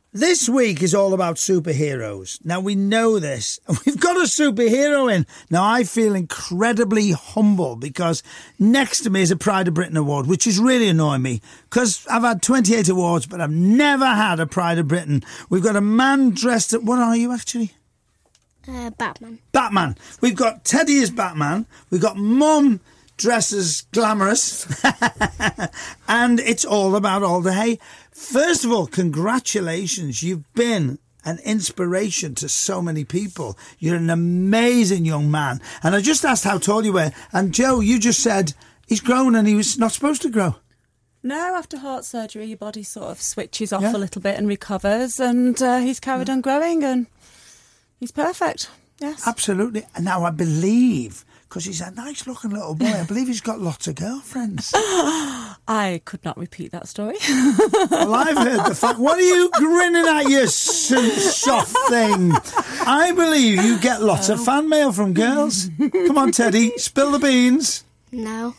This week is all about superheroes. Now, we know this. We've got a superhero in. Now, I feel incredibly humble because next to me is a Pride of Britain award, which is really annoying me because I've had 28 awards, but I've never had a Pride of Britain. We've got a man dressed at... What are you, actually? Batman. Batman. We've got Teddy as Batman. We've got Mum dressed as glamorous. And it's all about Alder Hey. First of all, congratulations. You've been an inspiration to so many people. You're an amazing young man. And I just asked how tall you were. And Joe, you just said he's grown and he was not supposed to grow. No, after heart surgery, your body sort of switches off a little bit and recovers. And he's carried on growing and he's perfect. Yes. Absolutely. And now I believe... because he's a nice-looking little boy. I believe he's got lots of girlfriends. I could not repeat that story. Well, I've heard the fact. What are you grinning at, you soft thing? I believe you get lots of fan mail from girls. Come on, Teddy, spill the beans. No.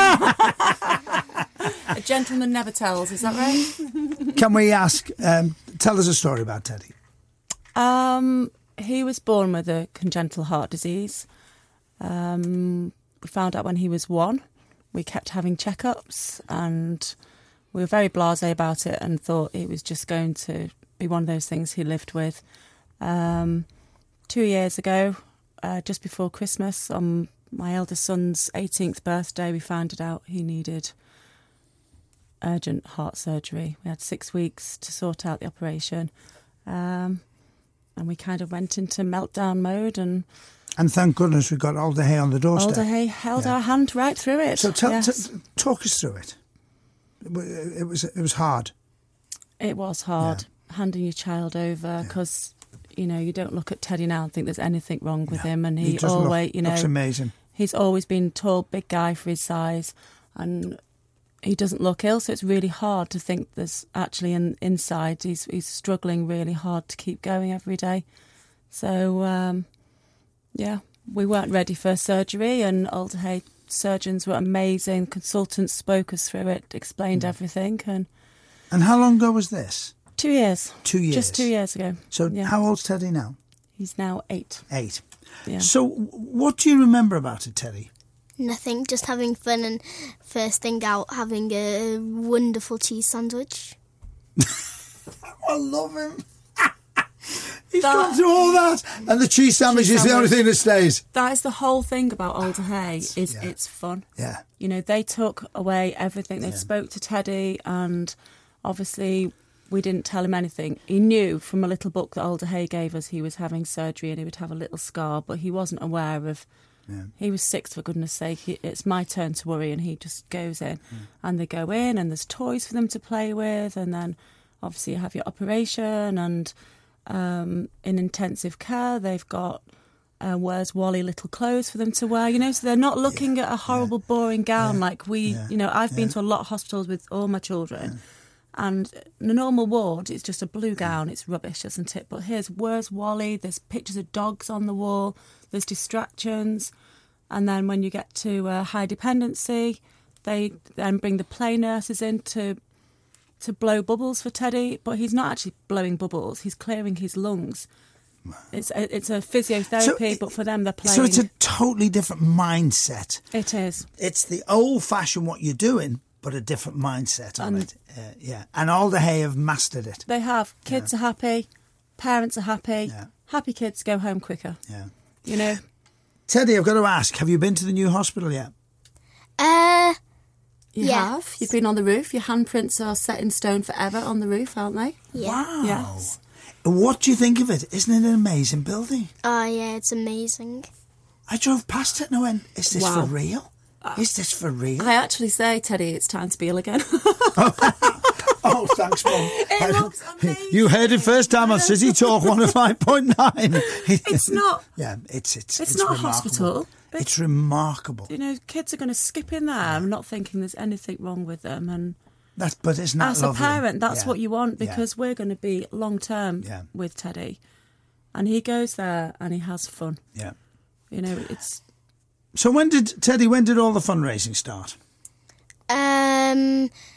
A gentleman never tells, is that right? Can we ask, tell us a story about Teddy. He was born with a congenital heart disease. We found out when he was 1. We kept having checkups and we were very blasé about it and thought it was just going to be one of those things he lived with. 2 years ago, just before Christmas, on my eldest son's 18th birthday, we found out he needed urgent heart surgery. We had 6 weeks to sort out the operation. And we kind of went into meltdown mode and thank goodness we got Alder Hey on the doorstep. Alder Hey held our hand right through it. So talk us through it. It was hard. It was hard, handing your child over because, you know, you don't look at Teddy now and think there's anything wrong with him. And he always, looks amazing. He's always been a tall, big guy for his size and he doesn't look ill. So it's really hard to think there's actually inside. He's struggling really hard to keep going every day. So... yeah, we weren't ready for surgery and Alder Hey surgeons were amazing. Consultants spoke us through it, explained everything. And how long ago was this? 2 years. 2 years? Just 2 years ago. So how old's Teddy now? He's now 8. 8. Yeah. So what do you remember about it, Teddy? Nothing, just having fun and first thing out, having a wonderful cheese sandwich. I love him. He's gone through all that. And the cheese sandwich is the only thing that stays. That is the whole thing about Alder Hey, is it's fun. Yeah. You know, they took away everything. They spoke to Teddy and obviously we didn't tell him anything. He knew from a little book that Alder Hey gave us he was having surgery and he would have a little scar, but he wasn't aware of... Yeah. He was 6, for goodness sake. It's my turn to worry and he just goes in. And they go in and there's toys for them to play with and then obviously you have your operation and... in intensive care, they've got Where's Wally little clothes for them to wear, you know, so they're not looking at a horrible, boring gown like we, you know, I've been to a lot of hospitals with all my children and in a normal ward, it's just a blue gown, it's rubbish, isn't it? But here's Where's Wally, there's pictures of dogs on the wall, there's distractions, and then when you get to high dependency, they then bring the play nurses in to blow bubbles for Teddy, but he's not actually blowing bubbles. He's clearing his lungs. It's a physiotherapy, but for them they're playing. So it's a totally different mindset. It is. It's the old-fashioned what you're doing, but a different mindset on it. And Alder Hey have mastered it. They have. Kids are happy. Parents are happy. Yeah. Happy kids go home quicker. Yeah. You know. Teddy, I've got to ask, have you been to the new hospital yet? You have. You've been on the roof. Your handprints are set in stone forever on the roof, aren't they? Yeah. Wow. Yes. What do you think of it? Isn't it an amazing building? Oh, yeah, it's amazing. I drove past it and I went, is this for real? Is this for real? I actually say, Teddy, it's time to be ill again. Oh, thanks, Mum. It looks amazing. You heard it first time on City Talk 105.9. It's not. Yeah, it's not remarkable. a hospital. It's remarkable. You know, kids are going to skip in there and not thinking there's anything wrong with them. And but isn't that as lovely? a parent, that's what you want because we're going to be long term with Teddy, and he goes there and he has fun. Yeah, you know, it's. So when did all the fundraising start?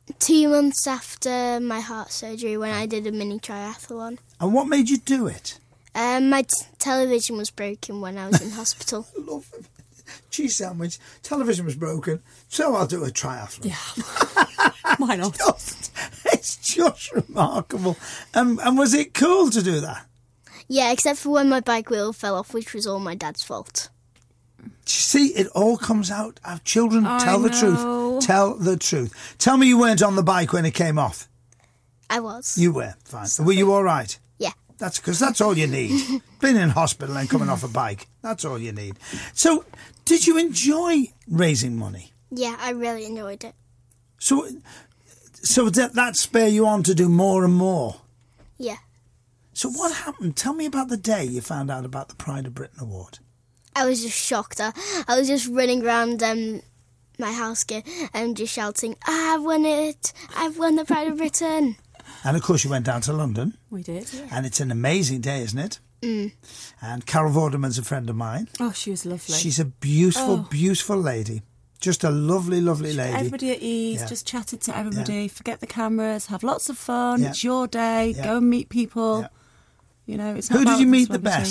2 months after my heart surgery when I did a mini triathlon. And what made you do it? My television was broken when I was in hospital. Love it. Cheese sandwich. Television was broken, so I'll do a triathlon. Yeah. Why not? It's just remarkable. And was it cool to do that? Yeah, except for when my bike wheel fell off, which was all my dad's fault. You see, it all comes out. Our children tell the truth. Tell the truth. Tell me you weren't on the bike when it came off. I was. You were, fine. Were you all right? Yeah. That's because that's all you need. Being in hospital and coming off a bike. That's all you need. So, did you enjoy raising money? Yeah, I really enjoyed it. So did that spur you on to do more and more? Yeah. So what happened? Tell me about the day you found out about the Pride of Britain Award. I was just shocked. I was just running around my house and just shouting, I've won it! I've won the Pride of Britain! And of course you went down to London. We did. Yeah. And it's an amazing day, isn't it? Mm. And Carol Vorderman's a friend of mine. Oh, she was lovely. She's a beautiful, beautiful lady. Just a lovely, lovely lady. Everybody at ease, just chatted to everybody, forget the cameras, have lots of fun. Yeah. It's your day, go and meet people. Yeah. You know, it's not Who did about you meet the celebrity.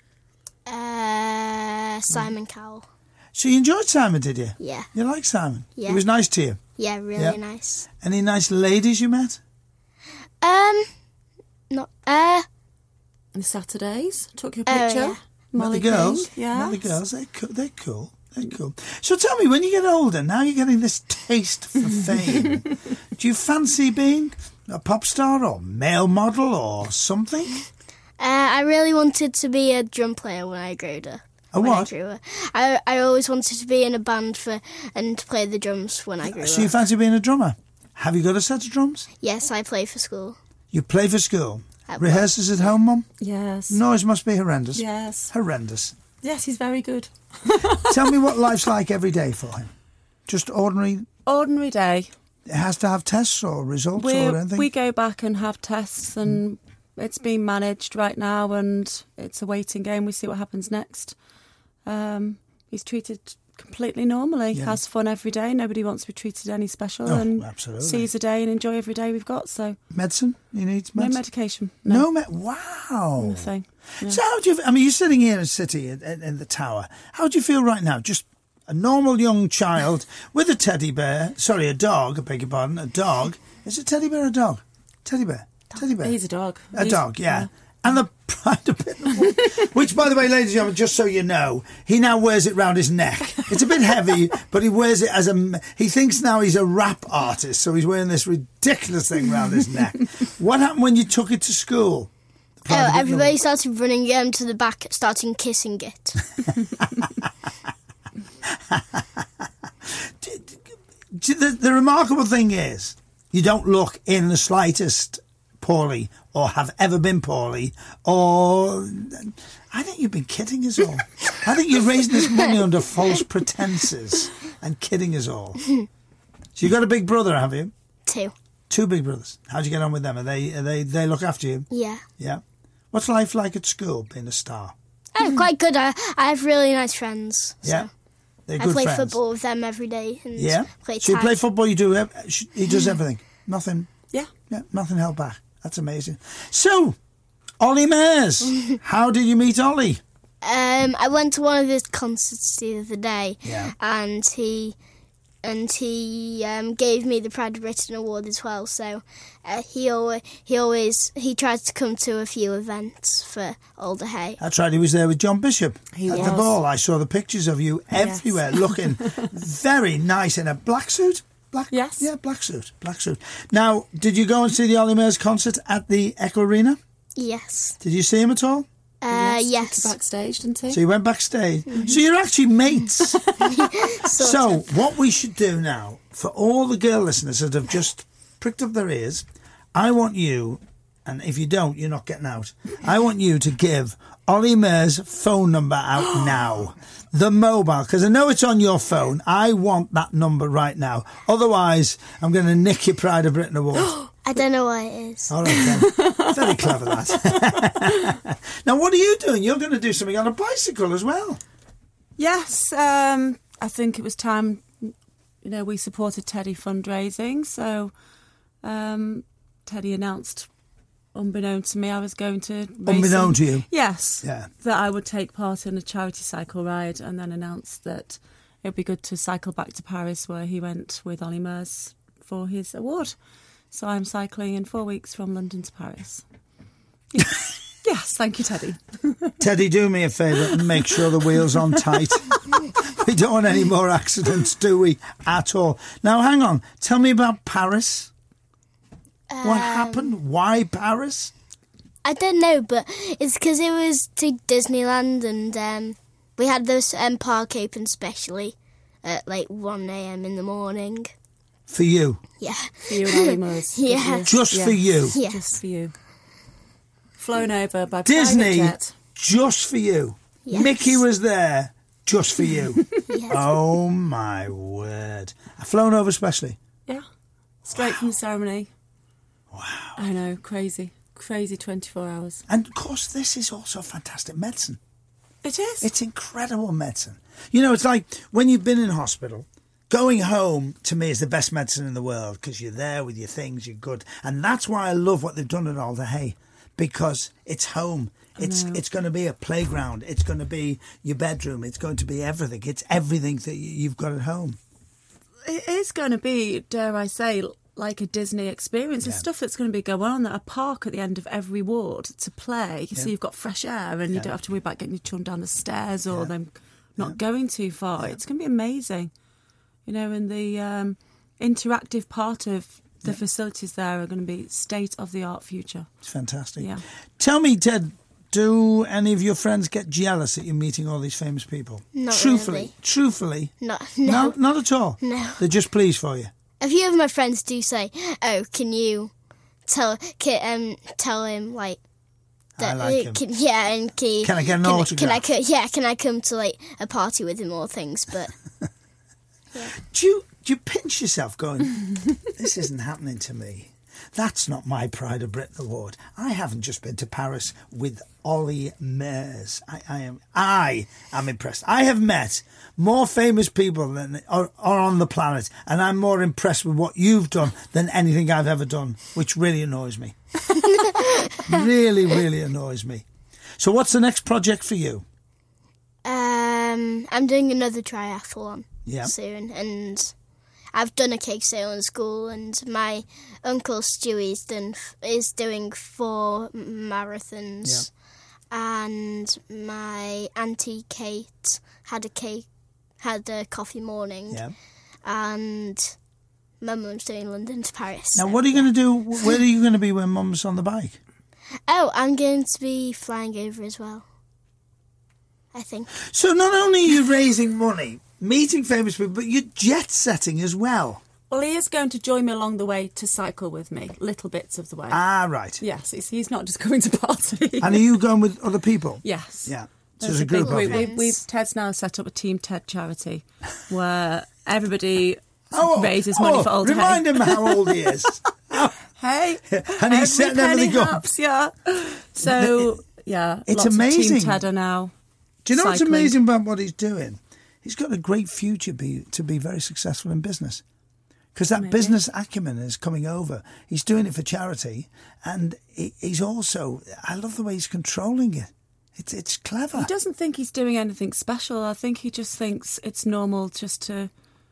best? Simon Cowell. So you enjoyed Simon, did you? Yeah. You like Simon? Yeah. He was nice to you? Yeah, really nice. Any nice ladies you met? Not. And Saturdays, took your picture. yeah. Molly The girls? King, yeah. Not the girls. They're cool. They're cool. So tell me, when you get older, now you're getting this taste for fame. Do you fancy being a pop star or male model or something? I really wanted to be a drum player when I grew up. A when what? I grew up. I always wanted to be in a band and to play the drums when I grew So you up. fancy being a drummer? Have you got a set of drums? Yes, I play for school. You play for school? At Rehearsals at home, Mum? Yes. Noise must be horrendous. Yes. Horrendous. Yes, he's very good. Tell me what life's like every day for him. Just ordinary? Ordinary day. It has to have tests or results or anything? We go back and have tests, and it's being managed right now, and it's a waiting game. We see what happens next. He's treated completely normally, has fun every day. Nobody wants to be treated any special, and absolutely. seize a day and enjoy every day we've got. So Medicine? You need medicine? no medication. No. Wow. Nothing. Yeah. So how do you... I mean, you're sitting here in the city, in the tower. How do you feel right now? Just a normal young child with a teddy bear. Sorry, a dog. I beg your pardon. A dog. Is it teddy bear or a dog? Teddy bear. Teddy bear. He's a dog. A dog, yeah. And the Pride of Britain, which, by the way, ladies and gentlemen, just so you know, he now wears it round his neck. It's a bit heavy, but he wears it as a... He thinks now he's a rap artist, so he's wearing this ridiculous thing round his neck. What happened when you took it to school? Everybody started running to the back, starting kissing it. The remarkable thing is, you don't look in the slightest poorly or have ever been poorly, or I think you've been kidding us all. I think you're raising this money under false pretences and kidding us all. So you've got a big brother, have you? 2. 2 big brothers. How'd you get on with them? Are they look after you? Yeah. Yeah. What's life like at school, being a star? Quite good. I have really nice friends. So Yeah. They're I good play friends. football with them every day. And Yeah. play So you tag. play football, you do. He does everything. Nothing. Yeah. Yeah, nothing held back. That's amazing. So, Ollie Mers, how did you meet Ollie? I went to one of his concerts the other day, Yeah. and he gave me the Pride of Britain award as well. So he tries to come to a few events for Alder Hey. That's right, he was there with John Bishop He at was. the ball. I saw the pictures of you everywhere, looking very nice in a black suit. Yes. Yeah, black suit. Now, did you go and see the Ollie Mers concert at the Echo Arena? Yes. Did you see him at all? Yes. Took her backstage, didn't he? So you went backstage. So you're actually mates. Sort So of. what we should do now, for all the girl listeners that have just pricked up their ears, I want you, and if you don't, you're not getting out, I want you to give Ollie Mers' phone number out now. The mobile, because I know it's on your phone. I want that number right now. Otherwise, I'm going to nick your Pride of Britain award. I don't know what it is. All right, then. Very clever, that. Now, what are you doing? You're going to do something on a bicycle as well. Yes. I think it was time we supported Teddy fundraising. So Teddy announced, unbeknown to me, I was going to... Unbeknown to you? Yes. Yeah. That I would take part in a charity cycle ride, and then announced that it would be good to cycle back to Paris, where he went with Ollie Mers for his award. So I'm cycling in 4 weeks from London to Paris. Yes, thank you, Teddy. Teddy, do me a favour and make sure the wheel's on tight. We don't want any more accidents, do we? At all. Now, hang on. Tell me about Paris. What happened? Why Paris? I don't know, but it's because it was to Disneyland, and we had this park open specially at like 1 a.m. in the morning. For you? Yeah. For you and Ollie Mers. Yeah. Just for you? Yeah. Just for you. Flown over by Disney, private jet. just for you. Yes. Mickey was there, just for you. Yes. Oh, my word. Flown over specially? Yeah. Straight from the ceremony. Wow. I know, crazy. Crazy 24 hours. And, of course, this is also fantastic medicine. It is. It's incredible medicine. You know, it's like when you've been in hospital, going home, to me, is the best medicine in the world, because you're there with your things, you're good. And that's why I love what they've done at Alder Hey, because it's home. It's going to be a playground. It's going to be your bedroom. It's going to be everything. It's everything that you've got at home. It is going to be, dare I say, like a Disney experience. There's stuff that's going to be going on. A park at the end of every ward to play. So you've got fresh air, and you don't have to worry about getting your children down the stairs or them not going too far. It's going to be amazing. And the interactive part of the facilities there are going to be state-of-the-art future. It's fantastic. Yeah. Tell me, Ted, do any of your friends get jealous at you meeting all these famous people? Not Truthfully. really. Truthfully? No. Not at all? No. They're just pleased for you? A few of my friends do say, "Oh, can you tell him like that?" I like him. Can I get an autograph? Can I come to like a party with him or things? But Do you pinch yourself going, this isn't happening to me? That's not my Pride of Britain award. I haven't just been to Paris with Ollie Mers. I am impressed. I have met more famous people than are on the planet, and I'm more impressed with what you've done than anything I've ever done, which really annoys me. Really, really annoys me. So what's the next project for you? I'm doing another triathlon Yeah. soon, and I've done a cake sale in school, and my uncle Stewie is doing 4 marathons, and my auntie Kate had a coffee morning, and my mum's doing London to Paris. Now, what are you going to do? Where are you going to be when Mum's on the bike? Oh, I'm going to be flying over as well, I think. So not only are you raising money, meeting famous people, but you're jet setting as well. Well, he is going to join me along the way to cycle with me, little bits of the way. Ah, right. Yes, he's not just going to party. And are you going with other people? Yes. Yeah. So there's a group of you. Ted's now set up a Team Ted charity where everybody raises money for Alder Hey. Remind him how old he is. Hey. And he's setting everything up. Helps, yeah. So, yeah. It's lots amazing. Of Team Ted are now Do you know cycling. what's amazing about what he's doing? He's got a great future to be very successful in business. Because that business acumen is coming over. He's doing it for charity. And he's also, I love the way he's controlling it. It's clever. He doesn't think he's doing anything special. I think he just thinks it's normal just to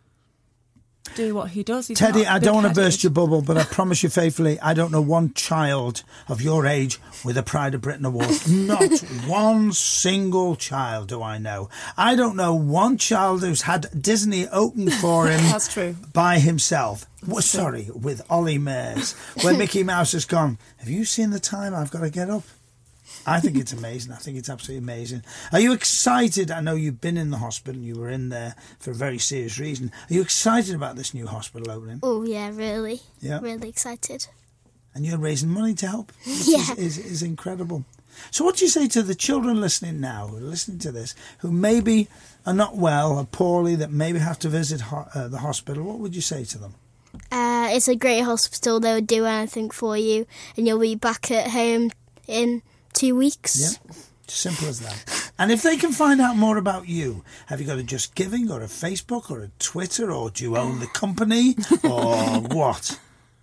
do what he does. He's Teddy, not I don't want to big-headed. burst your bubble, but I promise you faithfully, I don't know one child of your age with a Pride of Britain award. Not one single child do I know. I don't know one child who's had Disney open for him That's true. by himself. Sorry, with Ollie Mers, where Mickey Mouse has gone, have you seen the time I've got to get up? I think it's amazing. I think it's absolutely amazing. Are you excited? I know you've been in the hospital. You were in there for a very serious reason. Are you excited about this new hospital opening? Oh, yeah, really. Yeah. Really excited. And you're raising money to help, which Yeah. is incredible. So what do you say to the children listening now, who are listening to this, who maybe are not well or poorly, that maybe have to visit the hospital? What would you say to them? It's a great hospital. They'll do anything for you, and you'll be back at home in 2 weeks. Yeah, simple as that. And if they can find out more about you, have you got a Just Giving or a Facebook or a Twitter, or do you own the company or what?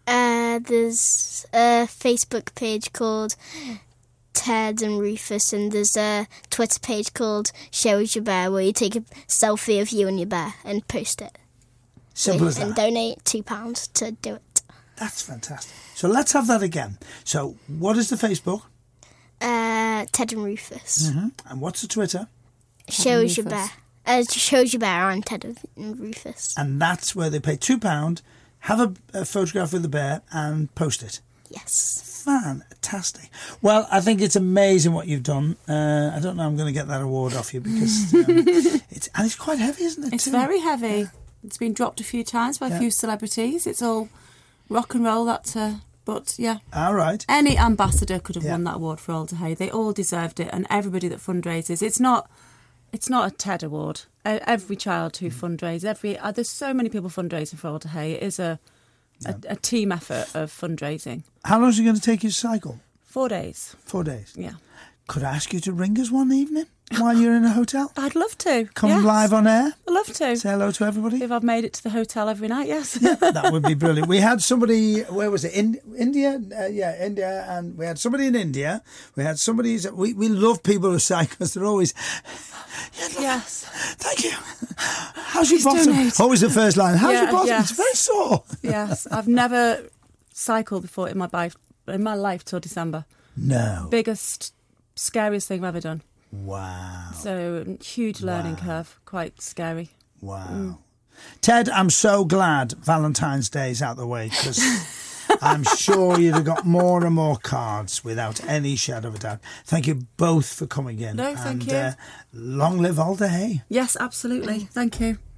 There's a Facebook page called Ted and Rufus, and there's a Twitter page called Shows Your Bear, where you take a selfie of you and your bear and post it. Simple as that. And donate £2 to do it. That's fantastic. So let's have that again. So what is the Facebook? Ted and Rufus. Mm-hmm. And what's the Twitter? Shows Your Bear. Shows Your Bear on Ted and Rufus. And that's where they pay £2, have a photograph with the bear and post it. Yes. Fantastic. Well, I think it's amazing what you've done. I don't know I'm going to get that award off you because it's quite heavy, isn't it? It's too? very heavy. It's been dropped a few times by a few celebrities. It's all rock and roll, but yeah. All right. Any ambassador could have won that award for Alder Hey. They all deserved it, and everybody that fundraises. It's not a TED award. Every child who fundraises, there's so many people fundraising for Alder Hey. It is a team effort of fundraising. How long is it going to take you to cycle? 4 days. 4 days. Yeah. Could I ask you to ring us one evening while you're in a hotel? I'd love to. Come live on air? I'd love to. Say hello to everybody? If I've made it to the hotel every night, yes. Yeah, that would be brilliant. We had somebody, where was it? India? India. And we had somebody in India. We had somebody, we love people who cycle because they're always... Yes. Thank you. How's your bottom? Always the first line. How's your bottom? Yes. It's very sore. Yes. I've never cycled before in my life till December. No. Biggest, scariest thing I've ever done. Wow. So huge learning curve. Quite scary. Wow. Ted, I'm so glad Valentine's Day's out the way because I'm sure you'd have got more and more cards without any shadow of a doubt. Thank you both for coming in. No, thank you. Long live Alder Hey. Yes, absolutely. Thank you.